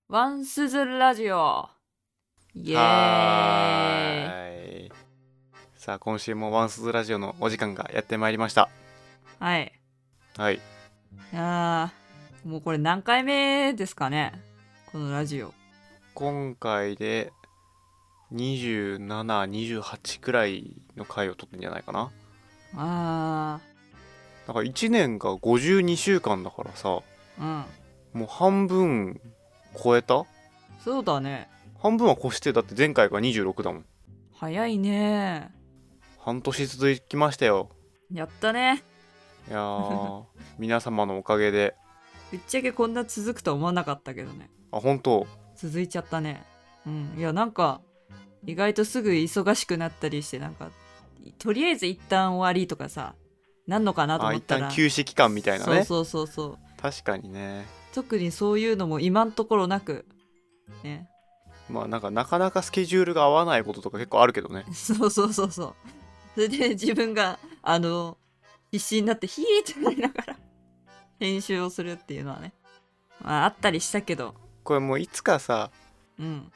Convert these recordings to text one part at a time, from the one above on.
ワンスズラジオイエーイ。 はーい。さあ今週もワンスズラジオのお時間がやってまいりました。 はい。 はい。 いやー、もうこれ何回目ですかね、このラジオ。 今回で27、28くらいの回を撮ってんじゃないかな。だから1年が52週間だからさ、 うん。 もう半分超えた？ そうだね。 半分は越して、だって前回が26だもん。 早いね。 半年続きましたよ。 やったね。 いやー皆様のおかげで。 ぶっちゃけこんな続くとは思わなかったけどね。 本当？ 続いちゃったね。いやなんか意外とすぐ忙しくなったりして、なんかとりあえず一旦終わりとかさ、なんのかなと思ったら一旦休止期間みたいなね。 そう確かにね。 特にそういうのも今んところなくね。 まあなかなかスケジュールが合わないこととか結構あるけどね。 そうそれで自分が必死になってヒーってなりながら編集をするっていうのはね、まああったりしたけど、 これもういつかさ、 うん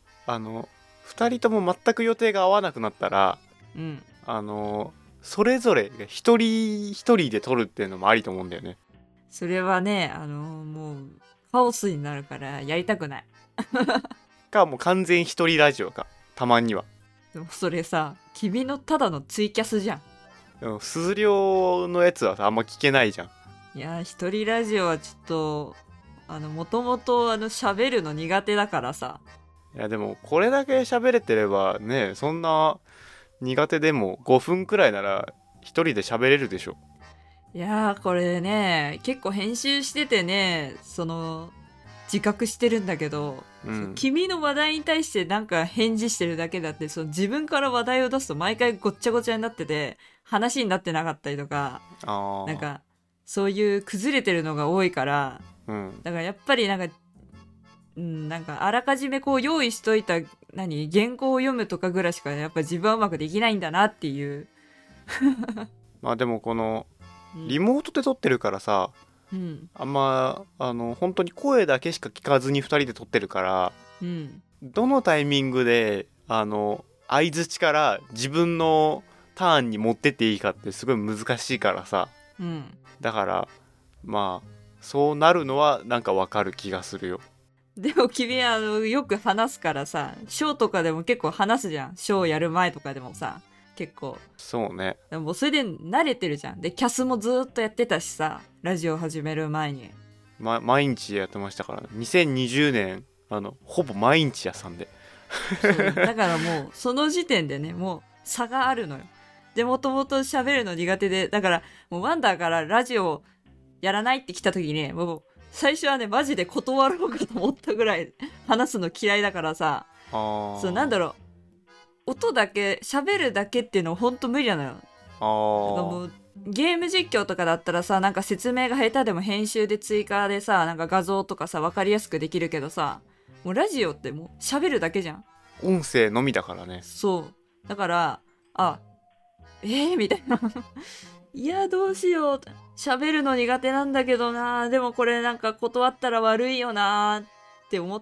2人とも全く予定が合わなくなったら、 うんそれぞれが一人一人で撮るっていうのもありと思うんだよね。 それはね、もうカオスになるからやりたくない。 かもう完全一人ラジオか、たまには。 でもそれさ、君のただのツイキャスじゃん。 でも鈴量のやつはさあんま聞けないじゃん。 いや一人ラジオはちょっともともと喋るの苦手だからさ。 いやでもこれだけ喋れてればね、そんな苦手でも5分くらいなら一人で喋れるでしょ。 いやこれね結構編集しててね、自覚してるんだけど、君の話題に対してなんか返事してるだけだって、自分から話題を出すと毎回ごっちゃごちゃになってて話になってなかったりとか、なんかそういう崩れてるのが多いから、だからやっぱりなんかあらかじめこう用意しといた原稿を読むとかぐらいしかやっぱ自分はうまくできないんだなっていう。 まあでもこのリモートで撮ってるからさ、あんま本当に声だけしか聞かずに2人で撮ってるから、どのタイミングで相槌から自分のターンに持ってっていいかってすごい難しいからさ、だからまあそうなるのはなんかわかる気がするよ。 でも君はよく話すからさ、ショーとかでも結構話すじゃん。ショーやる前とかでもさ、結構。 そうね。 でもそれで慣れてるじゃん。でキャスもずっとやってたしさ、ラジオ始める前に、 毎日やってましたから、2020年ほぼ毎日やさんでだからもうその時点でね、もう差があるのよ。でもともと喋るの苦手で、だからもうワンダーからラジオやらないって来た時に、もう最初はねマジで断ろうかと思ったぐらい話すの嫌いだからさ。なんだろう、音だけ喋るだけっていうのはほんと無理なのよ。なんかもうゲーム実況とかだったらさ、なんか説明が下手でも編集で追加でさ、なんか画像とかさ分かりやすくできるけどさ、もうラジオってもう喋るだけじゃん。 音声のみだからね。 そうだからみたいないやどうしよう、喋るの苦手なんだけどな、でもこれなんか断ったら悪いよなって思って、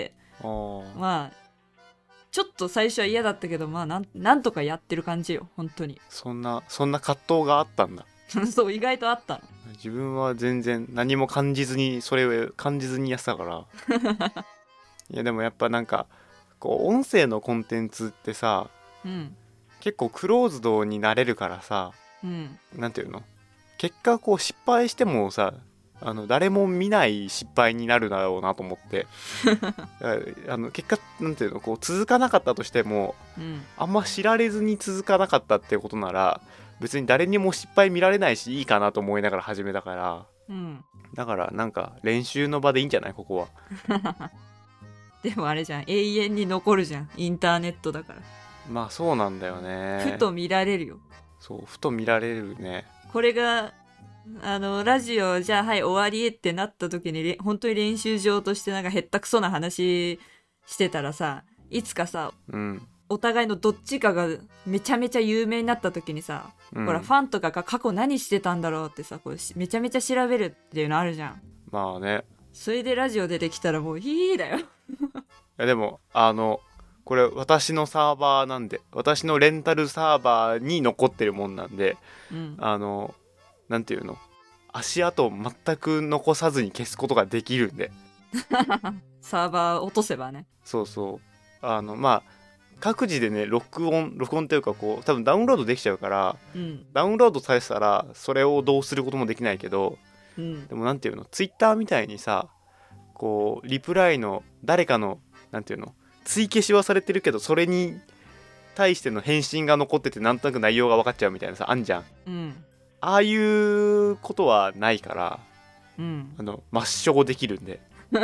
まあちょっと最初は嫌だったけど、まあなんとかやってる感じよ本当に。 そんな葛藤があったんだそう意外とあったの。 自分は全然何も感じずに、それを感じずにやってたからいやでもやっぱなんかこう音声のコンテンツってさ、結構クローズドになれるからさ、なんていうの、結果こう失敗してもさ、誰も見ない失敗になるだろうなと思って結果なんていうの、こう続かなかったとしても、あんま知られずに続かなかったっていうことなら別に誰にも失敗見られないしいいかなと思いながら始めたから、だからなんか練習の場でいいんじゃないここはでもあれじゃん、永遠に残るじゃん、インターネットだから。 まあそうなんだよね。 ふと見られるよ。 そうふと見られるね。 これがラジオじゃあはい終わりってなった時に本当に練習場としてなんかへったくそな話してたらさ、いつかさ、お互いのどっちかがめちゃめちゃ有名になった時にさ、ほらファンとかが過去何してたんだろうってさ、こうめちゃめちゃ調べるっていうのあるじゃん。 まあね。 それでラジオ出てきたらもうヒーだよ。 いやでもこれ私のサーバーなんで、私のレンタルサーバーに残ってるもんなんで、 うん、 なんていうの、足跡を全く残さずに消すことができるんで。 サーバー落とせばね。 そうそう、まあ各自でね録音っていうかこう多分ダウンロードできちゃうから、 うん、 ダウンロードされてたらそれをどうすることもできないけど、 うん、 でもなんていうの、ツイッターみたいにさ、こうリプライの誰かのなんていうの、追消しはされてるけどそれに対しての返信が残っててなんとなく内容が分かっちゃうみたいなさ、あんじゃん。 うん、 ああいうことはないから、 うん、 抹消できるんで。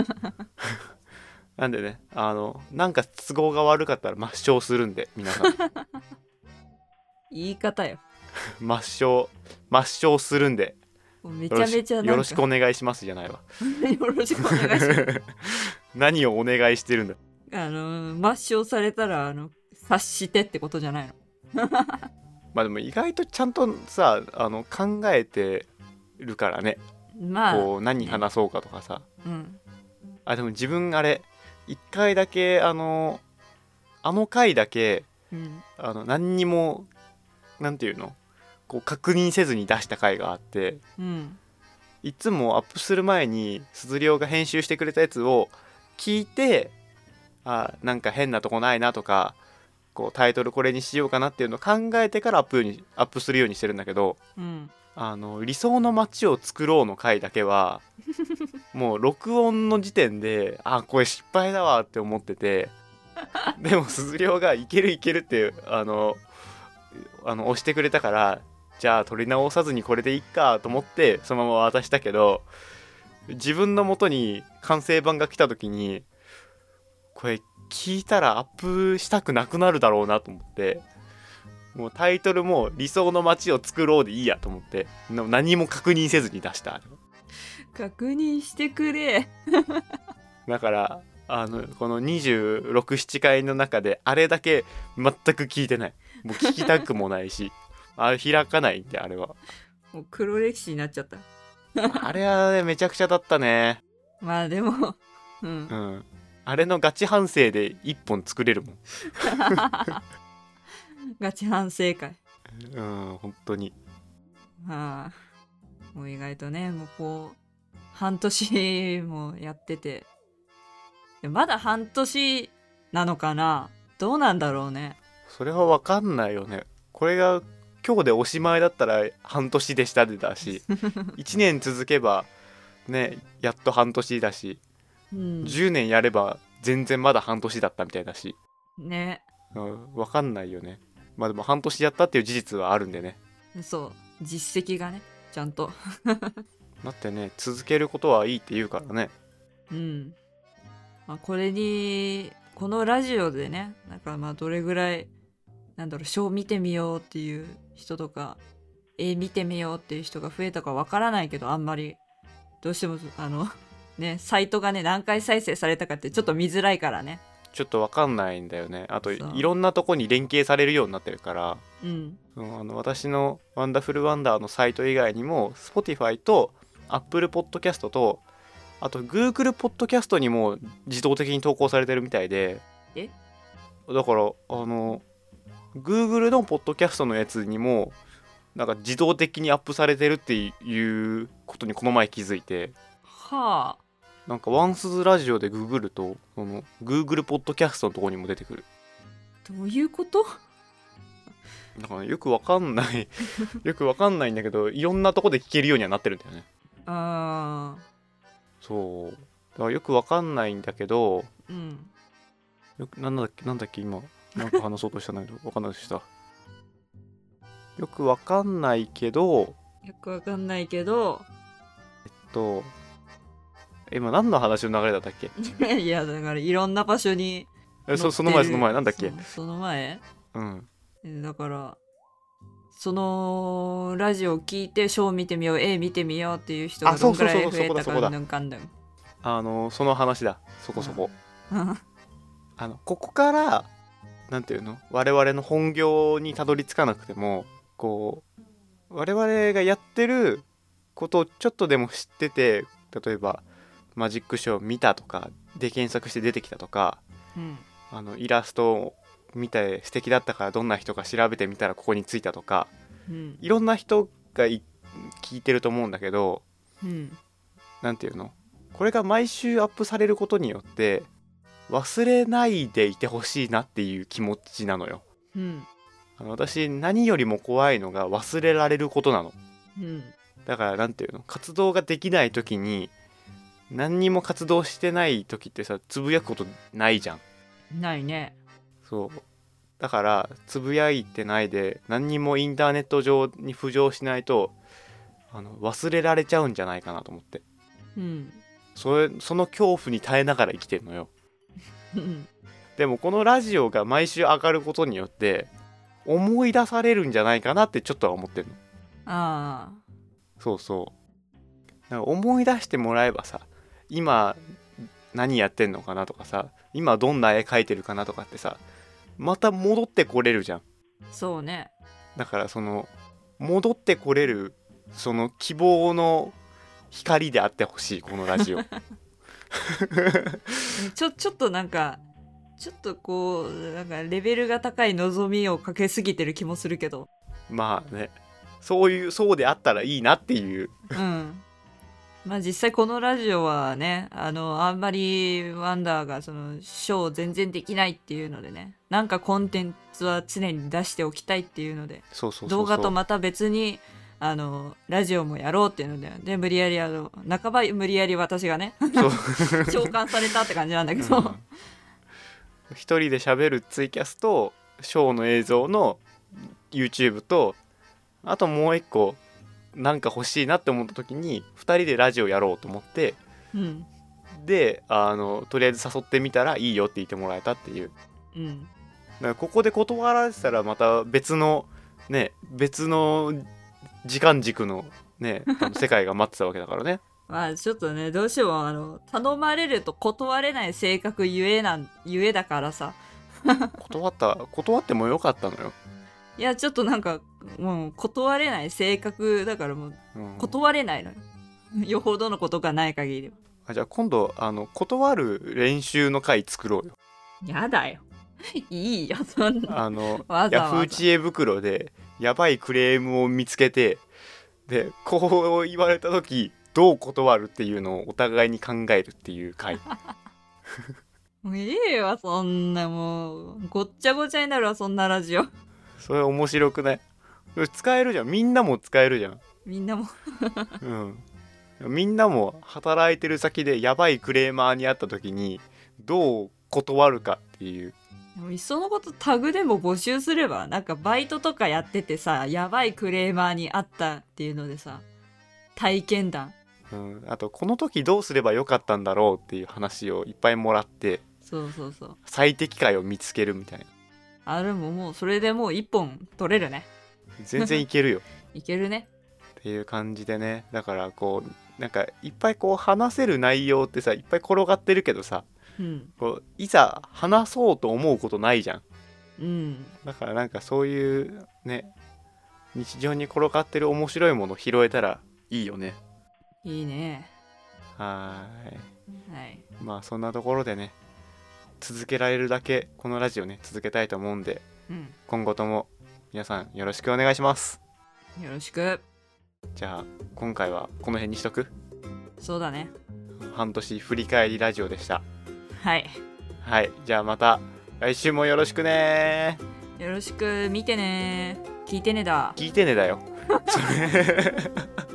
なんでね、なんか都合が悪かったら抹消するんで、皆さん。 言い方よ。 抹消するんで、 もうめちゃめちゃなんかよろしくお願いしますじゃないわ。 よろしくお願いします。 何をお願いしてるんだ。 抹消されたら察してってことじゃないの？ まあでも意外とちゃんとさ、考えてるからね。 まあこう何話そうかとかさ、 ね、うん、 でも自分あれ一回だけあの回だけ、 うん、 何にもなんていうの、こう確認せずに出した回があって、 うん、 いつもアップする前に鈴涼が編集してくれたやつを聞いて、なんか変なとこないなとか、こうタイトルこれにしようかなっていうのを考えてからアップするようにしてるんだけど、 うん、 理想の街を作ろうの回だけはもう録音の時点でこれ失敗だわって思ってて、でも鈴涼がいけるって押してくれたから、じゃあ撮り直さずにこれでいっかと思ってそのまま渡したけど、自分の元に完成版が来た時にこれ聞いたらアップしたくなくなるだろうなと思って、もうタイトルも理想の街を作ろうでいいやと思って何も確認せずに出した。 確認してくれ。 だからこの26、7回の中であれだけ全く聞いてない。もう聞きたくもないし開かないんで、あれはもう黒歴史になっちゃった。 あれはねめちゃくちゃだったね。 まあでもうん、 あれのガチ反省で1本作れるもん。 ガチ反省会。 本当に。 もう意外とね、もうこう半年もやってて、まだ半年なのかな、どうなんだろうね。 それは分かんないよね。これが今日でおしまいだったら半年でしたでだし1年続けばねやっと半年だし、10年やれば全然まだ半年だったみたいだしね、 分かんないよね。まあでも半年やったっていう事実はあるんでね。 そう、実績がねちゃんとだってね、続けることはいいって言うからね。 このラジオでね、なんかまあどれぐらいなんだろう、ショー見てみようっていう人とか見てみようっていう人が増えたかわからないけど、あんまりどうしてもね、サイトがね何回再生されたかってちょっと見づらいからね、 ちょっと分かんないんだよね。あといろんなとこに連携されるようになってるから、私のワンダフルワンダーのサイト以外にも Spotify と Apple Podcast とあと Google Podcast にも自動的に投稿されてるみたいで、だからGoogle のポッドキャストのやつにもなんか自動的にアップされてるっていうことにこの前気づいて、なんかワンスズラジオでググるとGoogle ポッドキャストのとこにも出てくる。 どういうこと？ だからよくわかんないよくわかんないんだけど、いろんなとこで聞けるようにはなってるんだよね。そうだからよくわかんないんだけど、なんだっけ今なんか話そうとしたんだけどわかんないでした。よくわかんないけど今何の話の流れだったっけいやだからいろんな場所にその前なんだっけ。 その前だからそのラジオを聞いてショー見てみよう見てみようっていう人がどんくらい増えたかんかんだん、 その話だ。そこここからなんていうの、我々の本業にたどり着かなくてもこう我々がやってることをちょっとでも知ってて、例えばマジックショー見たとかで検索して出てきたとか、 うん、 イラストを見て素敵だったからどんな人か調べてみたらここに着いたとか、 うん、 いろんな人が聞いてると思うんだけど、 うん、 なんていうの、これが毎週アップされることによって忘れないでいてほしいなっていう気持ちなのよ。 うん、 私何よりも怖いのが忘れられることなの。 うん、 だからなんていうの、活動ができない時に、何にも活動してない時ってさ、つぶやくことないじゃん。 ないね。 そうだからつぶやいてないで何にもインターネット上に浮上しないと忘れられちゃうんじゃないかなと思って、 うん、 その恐怖に耐えながら生きてるのよ。 うん、 でもこのラジオが毎週上がることによって思い出されるんじゃないかなってちょっとは思ってるの。 ああ、 そうそう、なんか思い出してもらえばさ、今何やってんのかなとかさ、今どんな絵描いてるかなとかってさ、また戻ってこれるじゃん。 そうね。 だからその戻ってこれるその希望の光であってほしいこのラジオちょっとなんかちょっとこうなんかレベルが高い望みをかけすぎてる気もするけど、 まあね、そうであったらいいなっていう。 うん。まあ実際このラジオはね、あんまりワンダーがそのショーを全然できないっていうのでね、なんかコンテンツは常に出しておきたいっていうので、 そうそうそうそう、 動画とまた別にラジオもやろうっていうので、無理やり半ば無理やり私がね召喚されたって感じなんだけど、 一人で喋るツイキャスとショーの映像の YouTube と、あともう一個なんか欲しいなって思った時に2人でラジオやろうと思って、 うん、 でとりあえず誘ってみたらいいよって言ってもらえたっていう、 うん、 だからここで断られてたらまた別の時間軸のね世界が待ってたわけだからねまあちょっとね、どうしても頼まれると断れない性格ゆえだからさ断ってもよかったのよ。 いやちょっとなんかもう断れない性格だからもう断れないのよ、よほどのことがない限りは。 じゃあ今度断る練習の回作ろうよ。 やだよいいよそんなわざヤフー知恵袋でやばいクレームを見つけて、でこう言われた時どう断るっていうのをお互いに考えるっていう回もういいわそんな、もうごっちゃごちゃになるわそんなラジオ。 それ面白くない？使えるじゃん、みんなも使えるじゃん。 みんなもみんなも働いてる先でやばいクレーマーに会った時にどう断るかっていう。 でもいっそのことタグでも募集すれば、なんかバイトとかやっててさ、やばいクレーマーに会ったっていうのでさ、体験談、 あとこの時どうすればよかったんだろうっていう話をいっぱいもらって、 そうそうそう、 最適解を見つけるみたいな。 あれもうそれでもう一本取れるね。 全然いけるよいけるねっていう感じでね。だからこうなんかいっぱいこう話せる内容ってさ、いっぱい転がってるけどさ、こういざ話そうと思うことないじゃん、だからなんかそういうね、日常に転がってる面白いもの拾えたらいいよね。 いいね。 はい、まあそんなところでね、続けられるだけこのラジオね続けたいと思うんで、今後とも皆さんよろしくお願いします。 よろしく。 じゃあ今回はこの辺にしとく？ そうだね。 半年振り返りラジオでした。 はい、 じゃあまた来週もよろしくね。 よろしく。見てね、聞いてねだよ